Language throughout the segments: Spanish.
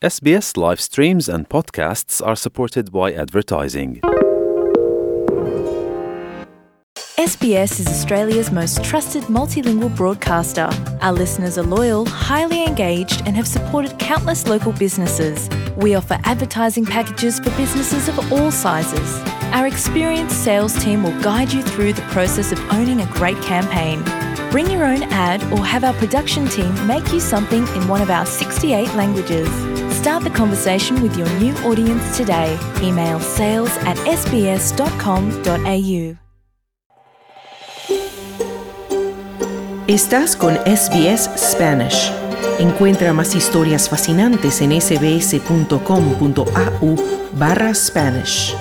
SBS live streams and podcasts are supported by advertising. SBS is Australia's most trusted multilingual broadcaster. Our listeners are loyal, highly engaged, and have supported countless local businesses. We offer advertising packages for businesses of all sizes. Our experienced sales team will guide you through the process of owning a great campaign. Bring your own ad or have our production team make you something in one of our 68 languages. Start the conversation with your new audience today. Email sales@sbs.com.au. Estás con SBS Spanish. Encuentra más historias fascinantes en sbs.com.au/Spanish.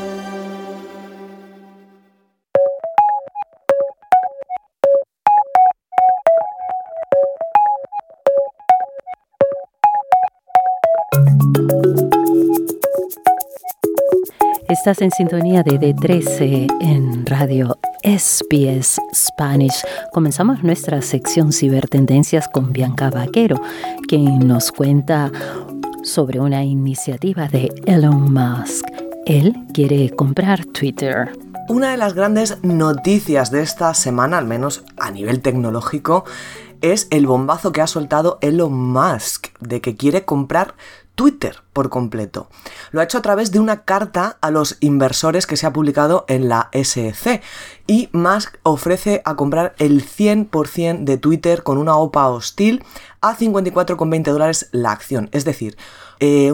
Estás en sintonía de D13 en Radio SBS Spanish. Comenzamos nuestra sección Cibertendencias con Bianca Vaquero, quien nos cuenta sobre una iniciativa de Elon Musk. Él quiere comprar Twitter. Una de las grandes noticias de esta semana, al menos a nivel tecnológico, es el bombazo que ha soltado Elon Musk de que quiere comprar Twitter por completo. Lo ha hecho a través de una carta a los inversores que se ha publicado en la SEC, y Musk ofrece a comprar el 100% de Twitter con una OPA hostil a $54,20 la acción, es decir, un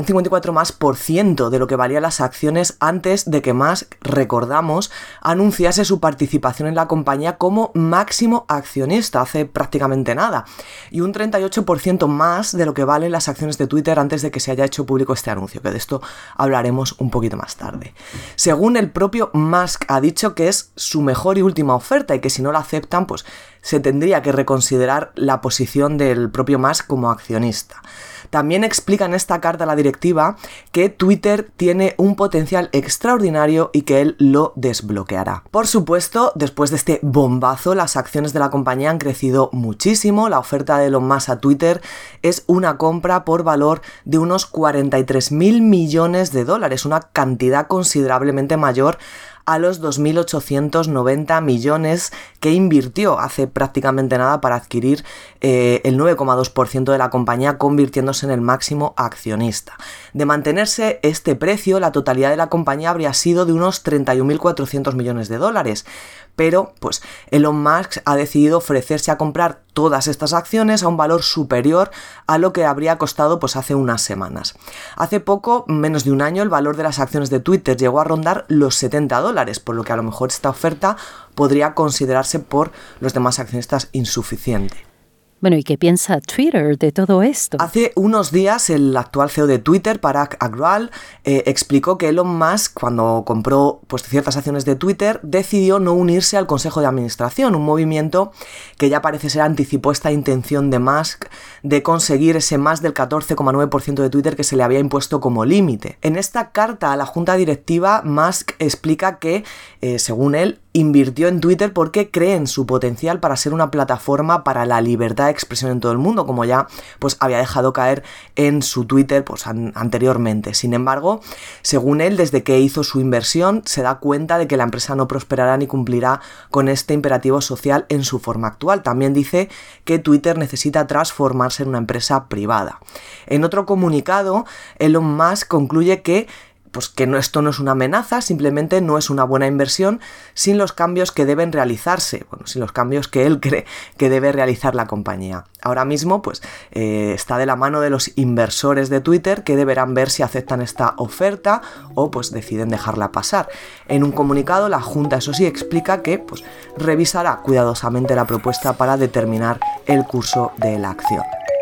54% de lo que valían las acciones antes de que Musk, recordamos, anunciase su participación en la compañía como máximo accionista hace prácticamente nada, y un 38% más de lo que valen las acciones de Twitter antes de que se haya hecho público este anuncio, que de esto hablaremos un poquito más tarde. Según el propio Musk, ha dicho que es su mejor y última oferta y que si no la aceptan, pues se tendría que reconsiderar la posición del propio Musk como accionista. También explica en esta carta a la directiva que Twitter tiene un potencial extraordinario y que él lo desbloqueará. Por supuesto, después de este bombazo, las acciones de la compañía han crecido muchísimo. La oferta de Elon Musk a Twitter es una compra por valor de unos $43.000 millones, una cantidad considerablemente mayor a los 2.890 millones que invirtió hace prácticamente nada para adquirir el 9,2% de la compañía, convirtiéndose en el máximo accionista. De mantenerse este precio, la totalidad de la compañía habría sido de unos $31.400 millones, pero pues Elon Musk ha decidido ofrecerse a comprar todas estas acciones a un valor superior a lo que habría costado pues hace unas semanas. Hace poco, menos de un año, el valor de las acciones de Twitter llegó a rondar los $70, por lo que a lo mejor esta oferta podría considerarse por los demás accionistas insuficiente. Bueno, ¿y qué piensa Twitter de todo esto? Hace unos días el actual CEO de Twitter, Parag Agrawal, explicó que Elon Musk, cuando compró pues ciertas acciones de Twitter, decidió no unirse al Consejo de Administración, un movimiento que ya parece ser anticipó esta intención de Musk de conseguir ese más del 14,9% de Twitter que se le había impuesto como límite. En esta carta a la junta directiva, Musk explica que, según él, invirtió en Twitter porque cree en su potencial para ser una plataforma para la libertad de expresión en todo el mundo, como ya pues había dejado caer en su Twitter pues anteriormente. Sin embargo, según él, desde que hizo su inversión, se da cuenta de que la empresa no prosperará ni cumplirá con este imperativo social en su forma actual. También dice que Twitter necesita transformarse en una empresa privada. En otro comunicado, Elon Musk concluye que esto no es una amenaza, simplemente no es una buena inversión sin los cambios que deben realizarse, sin los cambios que él cree que debe realizar la compañía. Ahora mismo, está de la mano de los inversores de Twitter, que deberán ver si aceptan esta oferta o deciden dejarla pasar. En un comunicado, la Junta, eso sí, explica que revisará cuidadosamente la propuesta para determinar el curso de la acción.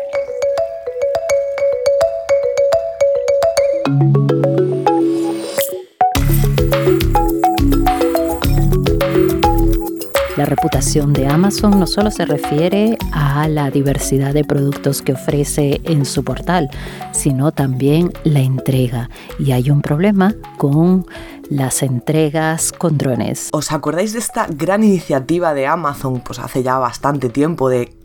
La reputación de Amazon no solo se refiere a la diversidad de productos que ofrece en su portal, sino también la entrega. Y hay un problema con las entregas con drones. ¿Os acordáis de esta gran iniciativa de Amazon, hace ya bastante tiempo, de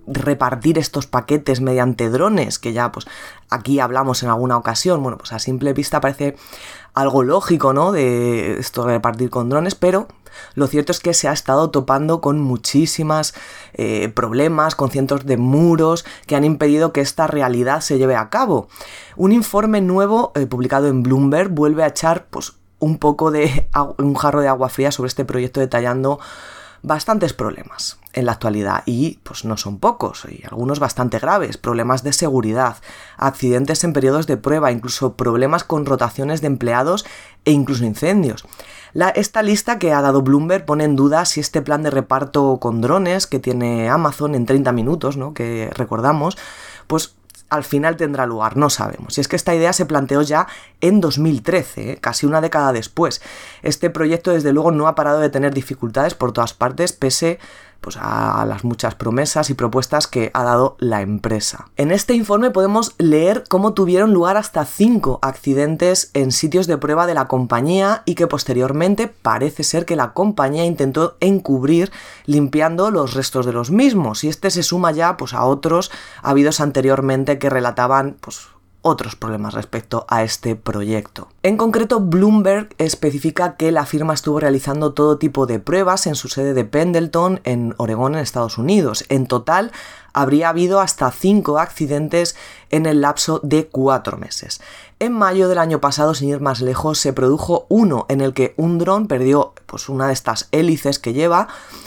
repartir estos paquetes mediante drones, que ya pues aquí hablamos en alguna ocasión. Bueno, pues a simple vista parece algo lógico, ¿no?, de esto de repartir con drones, pero lo cierto es que se ha estado topando con muchísimas problemas, con cientos de muros que han impedido que esta realidad se lleve a cabo. Un informe nuevo publicado en Bloomberg vuelve a echar pues un jarro de agua fría sobre este proyecto, detallando bastantes problemas en la actualidad, y pues no son pocos, y algunos bastante graves: problemas de seguridad, accidentes en periodos de prueba, incluso problemas con rotaciones de empleados e incluso incendios. Esta lista que ha dado Bloomberg pone en duda si este plan de reparto con drones que tiene Amazon en 30 minutos, ¿no?, que recordamos, pues al final tendrá lugar. No sabemos. Y es que esta idea se planteó ya en 2013, casi una década después. Este proyecto, desde luego, no ha parado de tener dificultades por todas partes, pese pues a las muchas promesas y propuestas que ha dado la empresa. En este informe podemos leer cómo tuvieron lugar hasta 5 accidentes en sitios de prueba de la compañía, y que posteriormente parece ser que la compañía intentó encubrir limpiando los restos de los mismos, y este se suma ya pues a otros habidos anteriormente que relataban pues otros problemas respecto a este proyecto. En concreto, Bloomberg especifica que la firma estuvo realizando todo tipo de pruebas en su sede de Pendleton, en Oregón, en Estados Unidos. En total, habría habido hasta 5 accidentes en el lapso de 4 meses. En mayo del año pasado, sin ir más lejos, se produjo uno en el que un dron perdió pues una de estas hélices que lleva,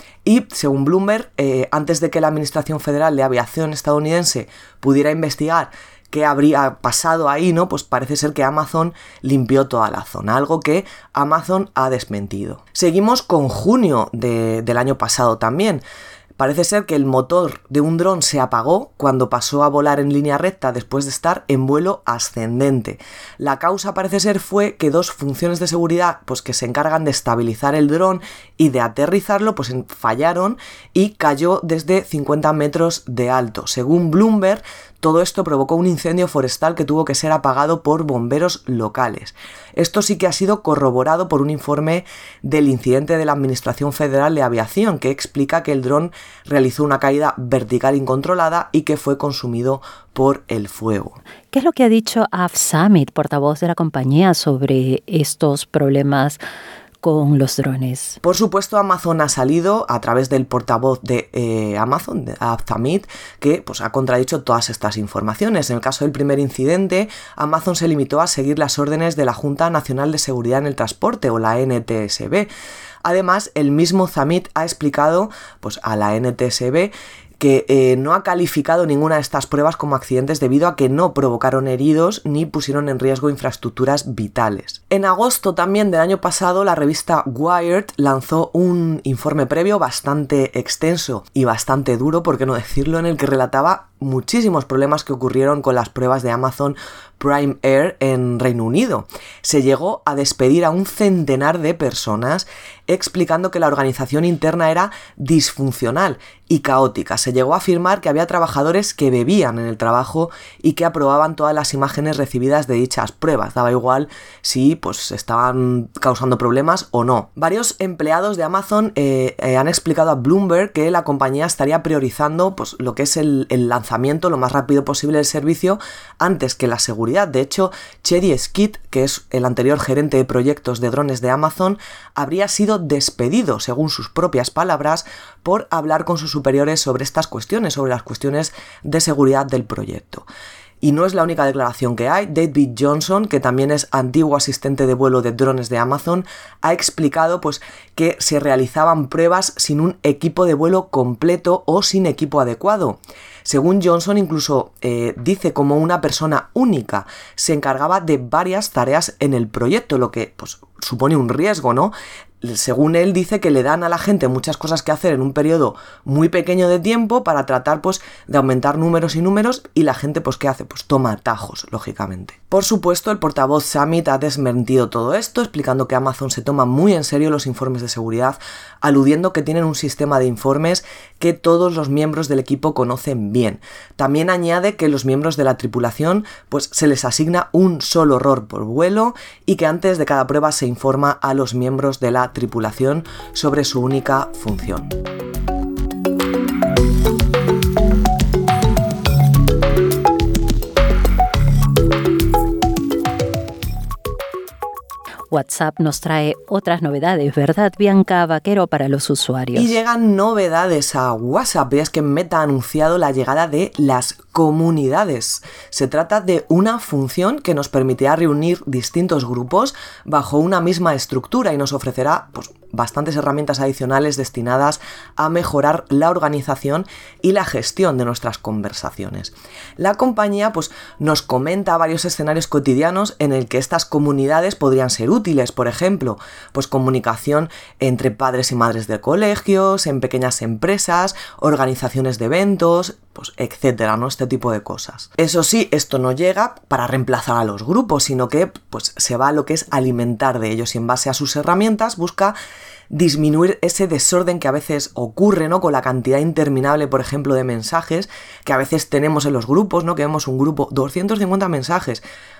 y según Bloomberg, antes de que la Administración Federal de Aviación estadounidense pudiera investigar qué habría pasado ahí, ¿no?, pues parece ser que Amazon limpió toda la zona, algo que Amazon ha desmentido. Seguimos con junio del año pasado también. Parece ser que el motor de un dron se apagó cuando pasó a volar en línea recta después de estar en vuelo ascendente. La causa parece ser fue que 2 funciones de seguridad pues que se encargan de estabilizar el dron y de aterrizarlo pues fallaron, y cayó desde 50 metros de alto. Según Bloomberg, todo esto provocó un incendio forestal que tuvo que ser apagado por bomberos locales. Esto sí que ha sido corroborado por un informe del incidente de la Administración Federal de Aviación, que explica que el dron realizó una caída vertical incontrolada y que fue consumido por el fuego. ¿Qué es lo que ha dicho Av Summit, portavoz de la compañía, sobre estos problemas con los drones? Por supuesto, Amazon ha salido a través del portavoz de Amazon, de Av Summit, que pues ha contradicho todas estas informaciones. En el caso del primer incidente, Amazon se limitó a seguir las órdenes de la Junta Nacional de Seguridad en el Transporte, o la NTSB. Además, el mismo Summit ha explicado pues a la NTSB que no ha calificado ninguna de estas pruebas como accidentes debido a que no provocaron heridos ni pusieron en riesgo infraestructuras vitales. En agosto también del año pasado, la revista Wired lanzó un informe previo bastante extenso y bastante duro, por qué no decirlo, en el que relataba muchísimos problemas que ocurrieron con las pruebas de Amazon Prime Air en Reino Unido. Se llegó a despedir a un centenar de personas, explicando que la organización interna era disfuncional y caótica. Se llegó a afirmar que había trabajadores que bebían en el trabajo y que aprobaban todas las imágenes recibidas de dichas pruebas. Daba igual si pues estaban causando problemas o no. Varios empleados de Amazon han explicado a Bloomberg que la compañía estaría priorizando pues lo que es el lanzamiento lo más rápido posible del servicio antes que la seguridad. De hecho, Chedi Skid, que es el anterior gerente de proyectos de drones de Amazon, habría sido despedido, según sus propias palabras, por hablar con sus superiores sobre estas cuestiones, sobre las cuestiones de seguridad del proyecto. Y no es la única declaración que hay. David Johnson, que también es antiguo asistente de vuelo de drones de Amazon, ha explicado pues, que se realizaban pruebas sin un equipo de vuelo completo o sin equipo adecuado. Según Johnson, incluso dice como una persona única se encargaba de varias tareas en el proyecto, lo que pues, supone un riesgo, ¿no? Según él, dice que le dan a la gente muchas cosas que hacer en un periodo muy pequeño de tiempo para tratar pues de aumentar números y números, y la gente pues ¿qué hace? Pues toma atajos, lógicamente. Por supuesto, el portavoz Summit ha desmentido todo esto, explicando que Amazon se toma muy en serio los informes de seguridad, aludiendo que tienen un sistema de informes que todos los miembros del equipo conocen bien. También añade que los miembros de la tripulación pues se les asigna un solo error por vuelo, y que antes de cada prueba se informa a los miembros de la tripulación sobre su única función. WhatsApp nos trae otras novedades, ¿verdad, Bianca Vaquero, para los usuarios? Y llegan novedades a WhatsApp, y es que Meta ha anunciado la llegada de las comunidades. Se trata de una función que nos permitirá reunir distintos grupos bajo una misma estructura y nos ofrecerá bastantes herramientas adicionales destinadas a mejorar la organización y la gestión de nuestras conversaciones. La compañía nos comenta varios escenarios cotidianos en el que estas comunidades podrían ser útiles, por ejemplo, comunicación entre padres y madres de colegios, en pequeñas empresas, organizaciones de eventos, etcétera, ¿no? Este tipo de cosas. Eso sí, esto no llega para reemplazar a los grupos, sino que se va a lo que es alimentar de ellos y en base a sus herramientas busca disminuir ese desorden que a veces ocurre, ¿no? Con la cantidad interminable, por ejemplo, de mensajes que a veces tenemos en los grupos, ¿no? Que vemos un grupo, 250 mensajes.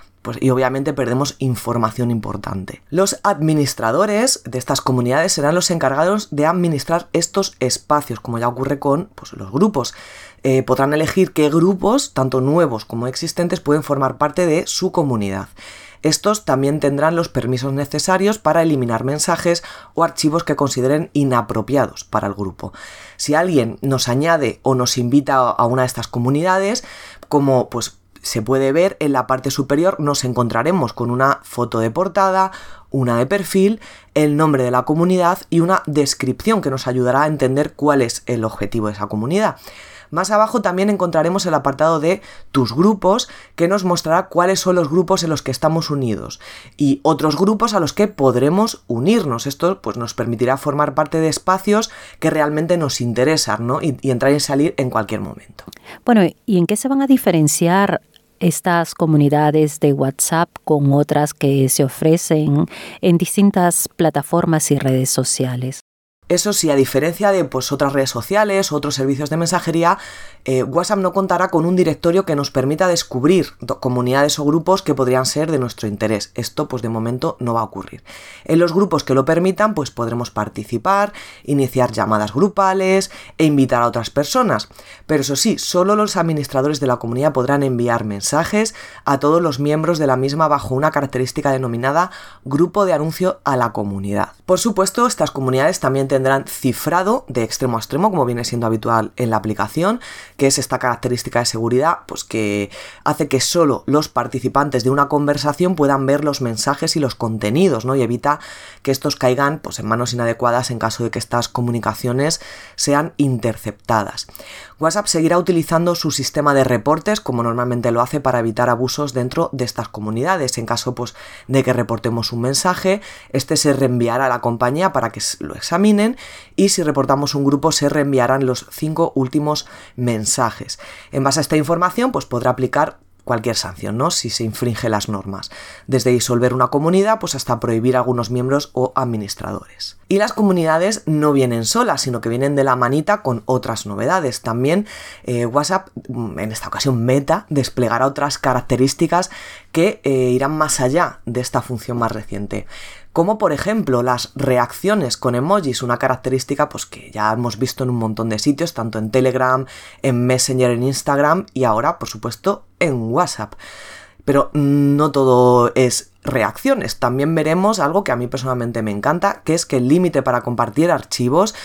Y obviamente perdemos información importante. Los administradores de estas comunidades serán los encargados de administrar estos espacios, como ya ocurre con los grupos. Podrán elegir qué grupos, tanto nuevos como existentes, pueden formar parte de su comunidad. Estos también tendrán los permisos necesarios para eliminar mensajes o archivos que consideren inapropiados para el grupo. Si alguien nos añade o nos invita a una de estas comunidades, como se puede ver en la parte superior, nos encontraremos con una foto de portada, una de perfil, el nombre de la comunidad y una descripción que nos ayudará a entender cuál es el objetivo de esa comunidad. Más abajo también encontraremos el apartado de tus grupos, que nos mostrará cuáles son los grupos en los que estamos unidos y otros grupos a los que podremos unirnos. Esto nos permitirá formar parte de espacios que realmente nos interesan, ¿no? y entrar y salir en cualquier momento. Bueno, ¿y en qué se van a diferenciar estas comunidades de WhatsApp con otras que se ofrecen en distintas plataformas y redes sociales? Eso sí, a diferencia de otras redes sociales o otros servicios de mensajería, WhatsApp no contará con un directorio que nos permita descubrir comunidades o grupos que podrían ser de nuestro interés. Esto de momento no va a ocurrir. En los grupos que lo permitan podremos participar, iniciar llamadas grupales e invitar a otras personas. Pero eso sí, solo los administradores de la comunidad podrán enviar mensajes a todos los miembros de la misma bajo una característica denominada grupo de anuncio a la comunidad. Por supuesto, estas comunidades también tendrán cifrado de extremo a extremo, como viene siendo habitual en la aplicación, que es esta característica de seguridad que hace que solo los participantes de una conversación puedan ver los mensajes y los contenidos, ¿no? Y evita que estos caigan en manos inadecuadas en caso de que estas comunicaciones sean interceptadas. WhatsApp seguirá utilizando su sistema de reportes como normalmente lo hace para evitar abusos dentro de estas comunidades. En caso de que reportemos un mensaje, este se reenviará a la compañía para que lo examinen y si reportamos un grupo se reenviarán los 5 últimos mensajes. En base a esta información podrá aplicar cualquier sanción, ¿no? Si se infringe las normas, desde disolver una comunidad hasta prohibir a algunos miembros o administradores. Y las comunidades no vienen solas, sino que vienen de la manita con otras novedades. También WhatsApp, en esta ocasión Meta, desplegará otras características que irán más allá de esta función más reciente. Como por ejemplo las reacciones con emojis, una característica que ya hemos visto en un montón de sitios, tanto en Telegram, en Messenger, en Instagram y ahora, por supuesto, en WhatsApp. Pero no todo es reacciones. También veremos algo que a mí personalmente me encanta, que es que el límite para compartir archivos,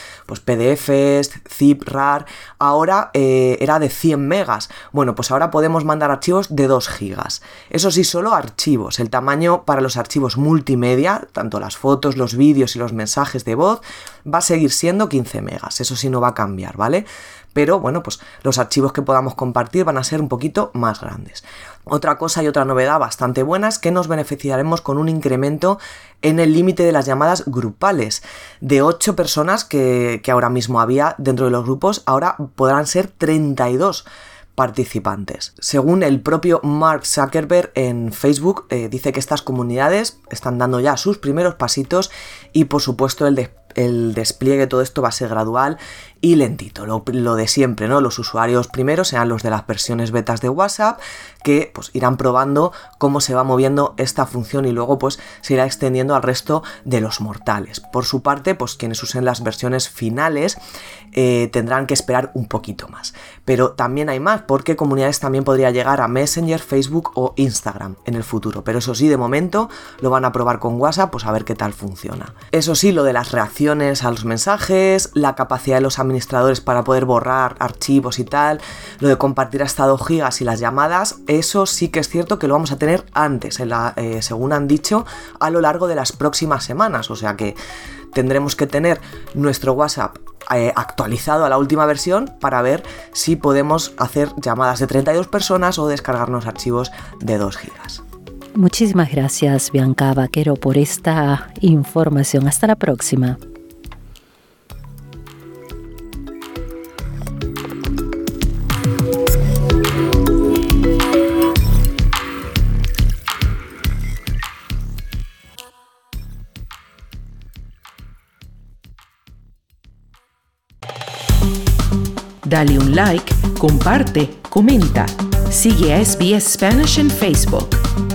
PDFs, zip, RAR, ahora era de 100 megas. Bueno, ahora podemos mandar archivos de 2 gigas. Eso sí, solo archivos. El tamaño para los archivos multimedia, tanto las fotos, los vídeos y los mensajes de voz, va a seguir siendo 15 megas. Eso sí no va a cambiar, ¿vale? Pero los archivos que podamos compartir van a ser un poquito más grandes. Otra cosa y otra novedad bastante buena es que nos beneficiaremos con un incremento en el límite de las llamadas grupales. De 8 personas que ahora mismo había dentro de los grupos, ahora podrán ser 32 participantes. Según el propio Mark Zuckerberg en Facebook, dice que estas comunidades están dando ya sus primeros pasitos y por supuesto el el despliegue de todo esto va a ser gradual y lentito, lo de siempre, ¿no? Los usuarios primero serán los de las versiones betas de WhatsApp, que pues irán probando cómo se va moviendo esta función y luego pues se irá extendiendo al resto de los mortales. Por su parte, pues quienes usen las versiones finales tendrán que esperar un poquito más. Pero también hay más, porque Comunidades también podría llegar a Messenger, Facebook o Instagram en el futuro. Pero eso sí, de momento lo van a probar con WhatsApp, pues a ver qué tal funciona. Eso sí, lo de las reacciones a los mensajes, la capacidad de los administradores para poder borrar archivos y tal, lo de compartir hasta 2 gigas y las llamadas, eso sí que es cierto que lo vamos a tener antes, según han dicho, a lo largo de las próximas semanas. O sea que tendremos que tener nuestro WhatsApp actualizado a la última versión para ver si podemos hacer llamadas de 32 personas o descargarnos archivos de 2 gigas. Muchísimas gracias, Bianca Vaquero, por esta información. Hasta la próxima. Dale un like, comparte, comenta. Sigue a SBS Spanish en Facebook.